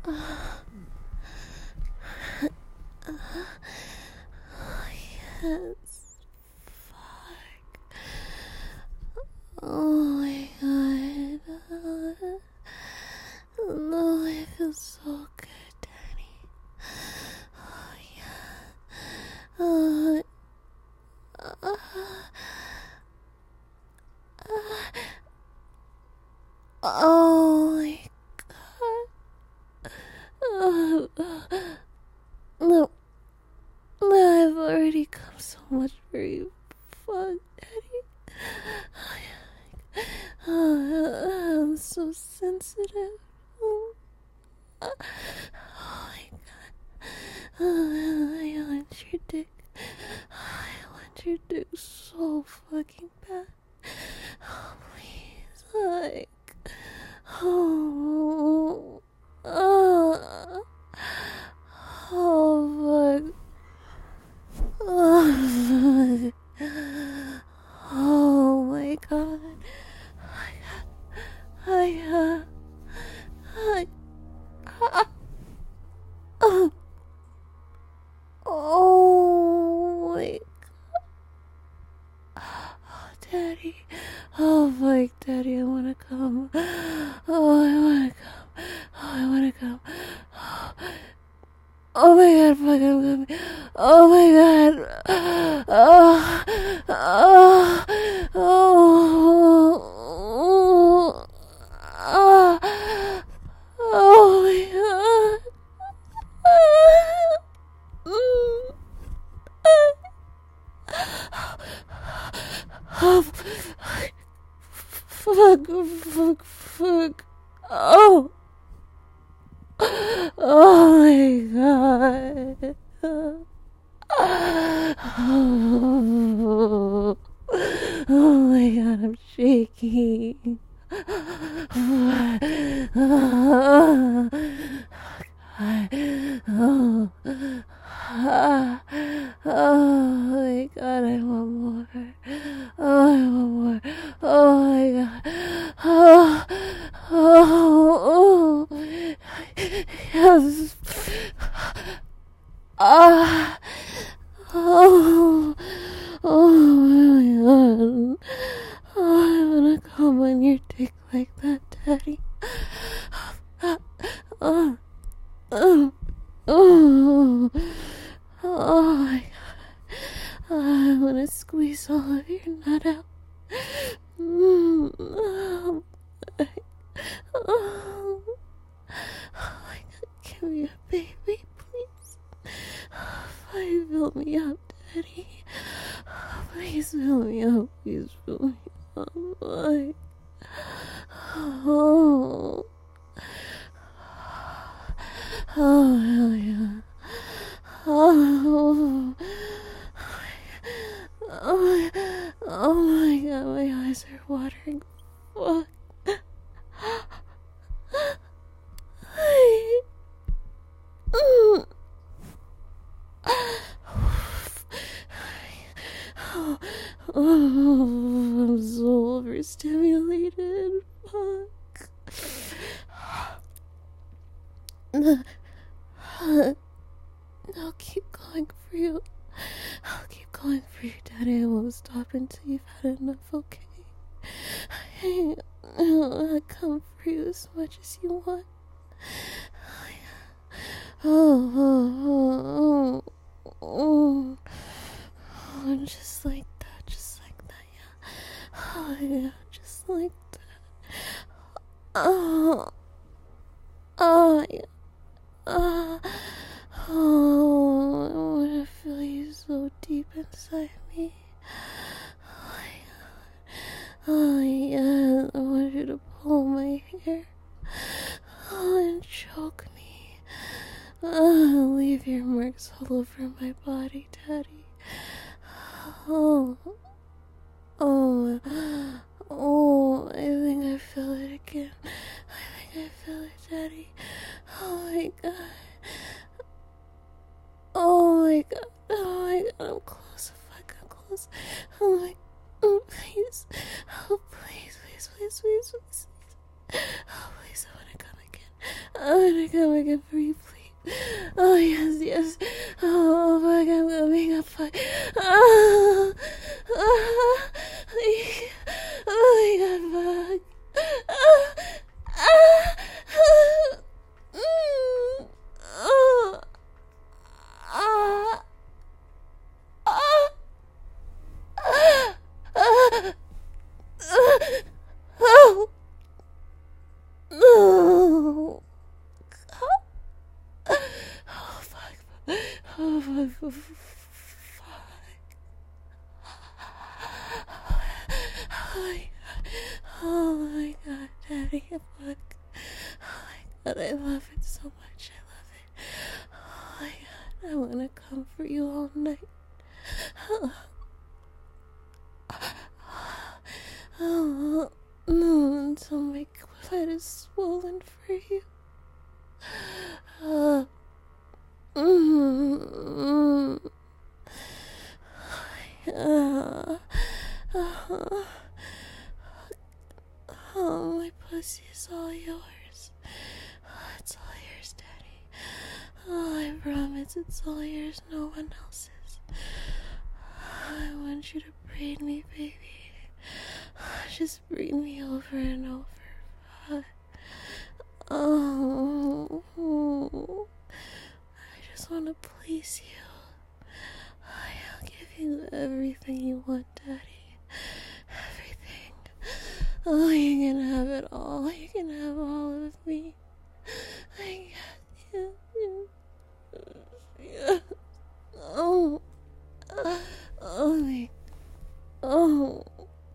Yes. Fuck. Oh my god. No, I feel so good, Daddy. Oh yeah. Oh my god. No. No, I've already come so much for you. Fuck, Daddy. Oh, I'm so sensitive. Oh my god. I want your dick. I want your dick so fucking bad. Oh, please. Like. Oh. Oh. Oh, fuck. Oh, oh my god. Oh my god. Oh, Daddy. Oh, fuck, Daddy, I wanna come. Oh, I wanna come. Oh, I wanna come. Oh my god, fuck, I'm coming. Oh my god. Oh, oh, oh, oh, oh my god. Oh, fuck. Oh. Oh my god. Oh my god, I'm shaking. Oh my god, I want more. Oh, I want more. Oh my god. Oh, oh, oh. Yes. Ah. Oh. Oh my god. Oh, I wanna come on your dick like that, Daddy. Oh. Oh. Oh. Oh my god. I wanna squeeze all of your nut out. Oh my god, give me a baby, please. Fill me up, Daddy. Please fill me up. Please fill me up. Oh. Oh, hell yeah. Oh. Oh my god, my eyes are watering. Fuck. Oh, I'm so overstimulated. Fuck. I'll keep going for you. I'll keep going for you, Daddy. I won't stop until you've had enough, okay? I'll come for you as much as you want. Oh, just like that, yeah. Oh, yeah, just like that. Oh, yeah. Oh, I want to feel you so deep inside me. Oh, yeah, I want you to pull my hair. Oh, and choke me. Leave your marks all over my body, Daddy. Oh, I think I feel it again. I think I feel it, Daddy. Oh my god. Oh my god. Oh my god. I'm close. Fuck, I'm close. Oh my. Please. Oh, please. Oh, please, I wanna come again. wanna come again for you, please. Oh, yes, yes. Oh, fuck, I'm coming up, fuck. Oh, oh, oh my god, fuck. Oh, ah, oh, ah, ah, ah, oh, no. Oh, fuck. Oh, fuck. Oh my god, Daddy, fuck. Oh my god, I love it so much. I love it. Oh my god, I wanna come for you all night. Oh, no, until my clit is swollen for you. Oh, my pussy is all yours. Oh, it's all yours, Daddy. Oh, I promise it's all yours, no one else's. I want you to breed me, baby. Just breed me over and over. Oh, I just want to please you. I'll give you everything you want, Daddy. Everything. Oh, you can have it all. You can have all of me.